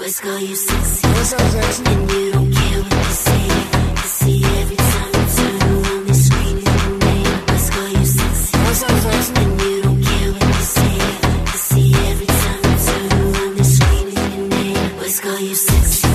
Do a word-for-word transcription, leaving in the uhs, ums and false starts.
Boys call you sexy, What's up, sexy? and you don't care what they say. They see every time you turn around, they screaming your name. Boys call you sexy, What's up, sexy? and you don't care what they say. They see every time you turn around, they screaming your name. Boys call you sexy.